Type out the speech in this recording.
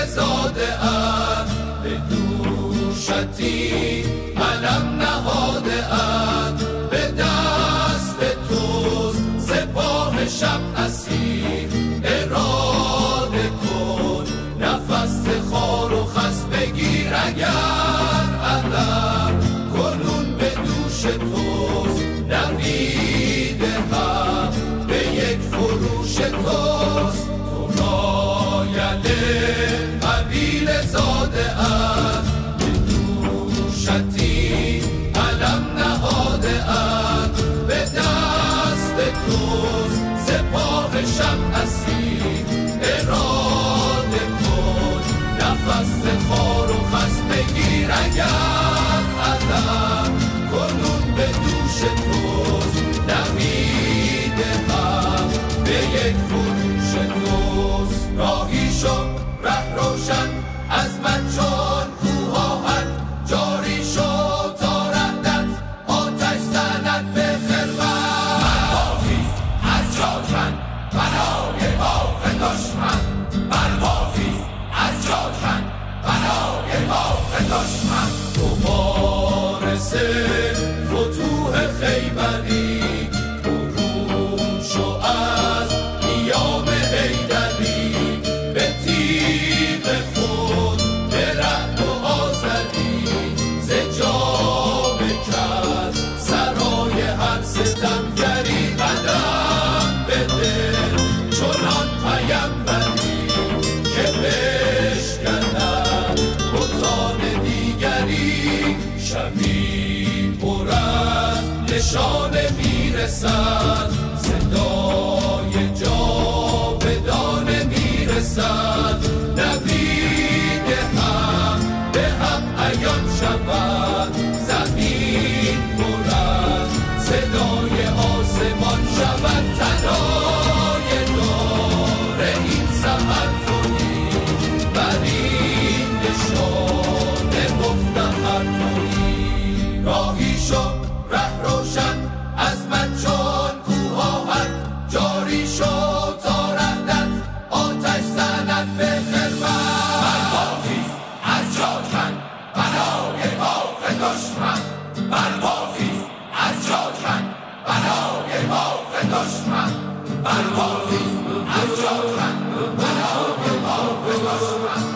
زاده ام، به دوشتی علم نهاده ام، به دست توست سپاه شب اسیر، اراده کن نفس خار و خس بگیر اگر علم کنون به دوش توست، نوید هم به یک فروش توست، تو رایل قبیل زاده ام، به دوشتی علم نهاده ام، به دست توست سپاه شب اسیر، اراده کن نفس خار و خس بگیر اگر علم کنون به دوش توست، نوید هم به یک فروش توست. راهی شو ره روشن از من چون کوه‌آهن، جاری شو تا رهدت آتش زند به خلقت، من بافی از جاکن بنای باغ دشمن، من بافی از جاکن بنای باغ دشمن، تو وارث فتوح خیبری، برون شو از نیام حیدری، به تیغ خود به رعد و آذری، ز جا بکن سرای هر ستمگری، قدم بده چنان پیمبری که بشکند بتان دیگری، شبی پر از نشانه میرسد، صدای جاودانه میرسد، نوید هم به هم عیان شود، زمین پر از صدای آسمان شود، تنای دار این سحر تویی، بر این نشانه مفتخر تویی. راهی شو ره روشن از من چون کوه‌آهن، جاری شو تا رهدت آتش زند به خرمن، من بافی از جاکن بنای باغ دشمن، من بافی از جاکن بنای باغ دشمن، من بافی از جاکن بنای باغ دشمن.